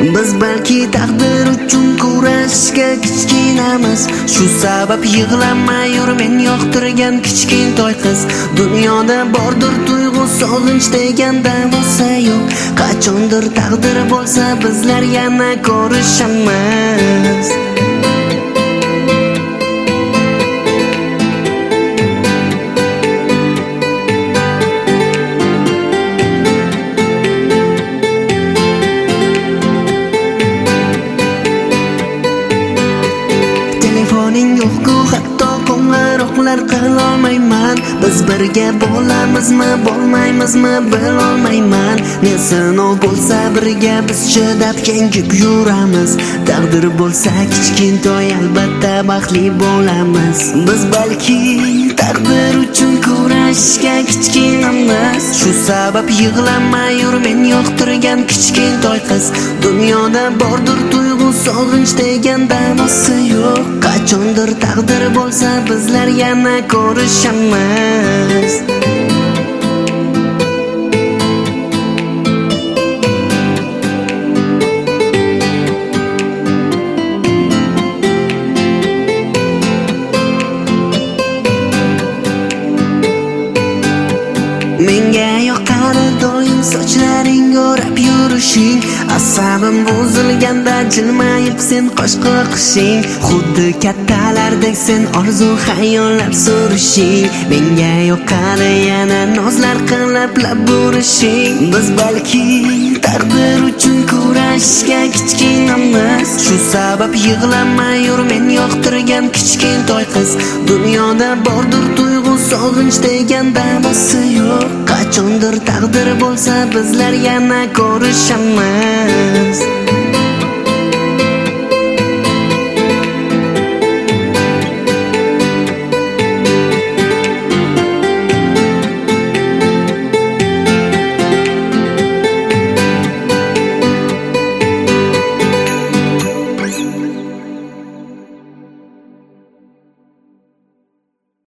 Biz balki taqdir uchun kurashga kichkinamiz. Shu sabab yig'lamay yur men yoqtirgan kichkintoy qiz. Dunyoda bordir tuyg'u sog'inch degan davosi yo'q. Qachondir taqdir bo'lsa bizlar yana ko'rishamiz. Telefoning yo'q-ku hatto qo'ng'iroqlar qilolmayman. Biz birga bo'lamizmi, bo'lmaymizmi bilolmayman. Ne sinov bo'lsa birga biz chidab kengib yuramiz. Taqdir bo'lsa kichkintoy albatta baxtli bo'lamiz. Biz balki taqdir uchun kurashga kichkinamiz. Shu sabab yig'lamay yur men yoqtirgan kichkintoy qiz. Dunyoda bordir tuyg'u sog'inch degan davosi yo'q. Qachondir taqdir bo'lsa bizlar yana ko'rishamiz. Menga yoqadi doim sochlaring o'rab yurishing. Asabim buzilganda jilmayib sen qo'sh qoqishing. Xuddi kattalardek sen orzu xayollab surishing. Menga yoqadi yana nozlar qilib lab burishing. Biz balki taqdir uchun kurashga kichkinamiz. Shu sabab yig'lamay yur men yoqtirgan kichkintoy qiz. Dunyoda bordir tuyg'u sog'inch degan davosi yo'q. Qachondir taqdir bo'lsa bizlar yana ko'rishamiz.